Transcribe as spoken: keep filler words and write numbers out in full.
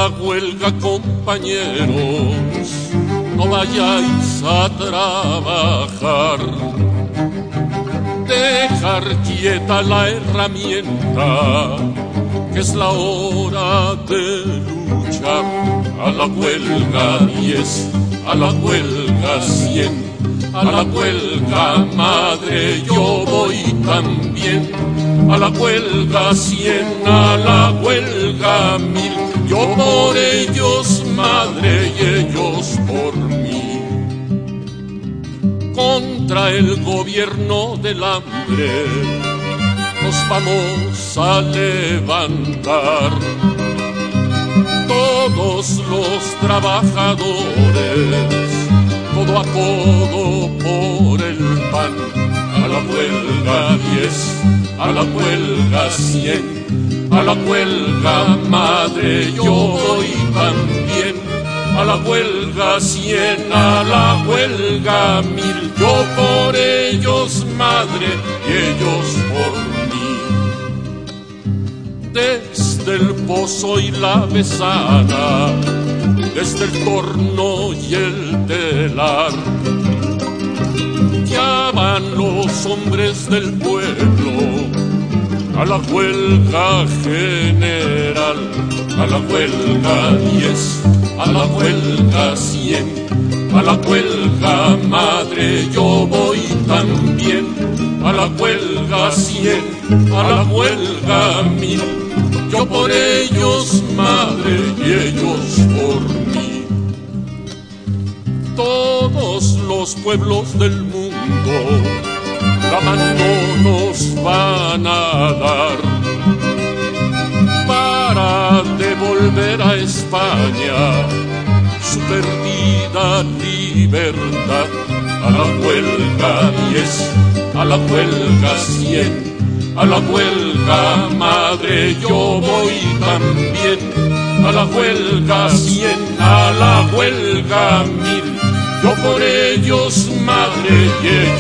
la huelga, compañeros, no vayáis a trabajar. Dejar quieta la herramienta, que es la hora de luchar. A la huelga diez, a la huelga cien, a la huelga madre yo voy también. A la huelga cien, a la huelga mil, yo por ellos madre y ellos por mí. Contra el gobierno del hambre nos vamos a levantar. Todos los trabajadores, codo a codo por el pan. A la huelga diez, a la huelga cien, a la huelga madre yo voy también. A la huelga cien, a la huelga mil, yo por ellos madre y ellos por mí. Desde el pozo y la mesana, desde el torno y el telar, ya van los hombres del pueblo a la huelga general. A la huelga diez, a la huelga cien, a la huelga madre yo voy también. A la huelga cien, a la huelga mil, yo por ellos madre y ellos por mí. Todos los pueblos del mundo la mano nos van a dar para devolver a España su perdida libertad. A la huelga diez, a la huelga cien, a la huelga madre yo voy también. A la huelga cien, a la huelga mil, yo por ellos madre y ellos